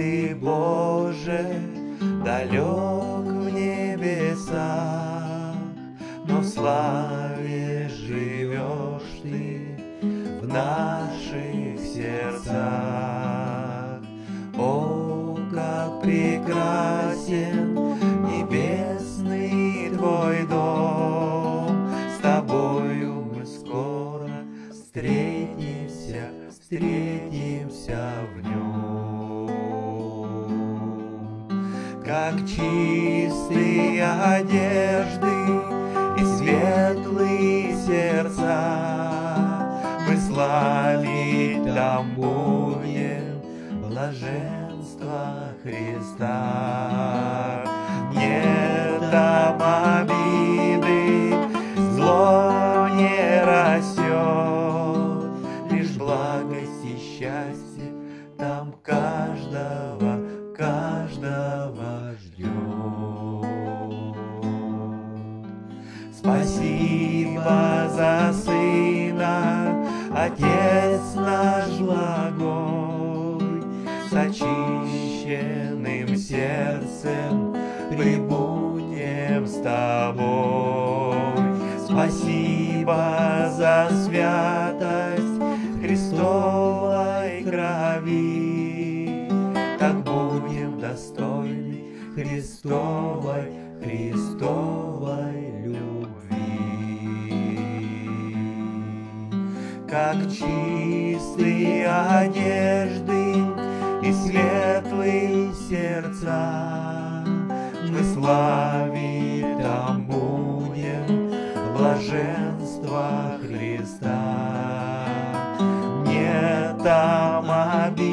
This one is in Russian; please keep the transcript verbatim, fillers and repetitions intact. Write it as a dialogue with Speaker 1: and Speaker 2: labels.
Speaker 1: Ты, Боже, далек в небесах, но в славе живешь Ты в наших сердцах. О, как прекрасен небесный Твой дом! С Тобою мы скоро встретимся, встретимся в нем. Как чистые одежды и светлые сердца, мы славить там будем блаженство Христа. Нет там обиды, зло не растет, лишь благость и счастье там каждого, каждого ждет. Спасибо за Сына, Отец наш благой, с очищенным сердцем прибудем с Тобой. Спасибо за святость Христовой крови, так будем достойны Христовой, Христовой любви. Как чистые одежды и светлые сердца, мы славить там будем блаженство Христа. Нет там обид,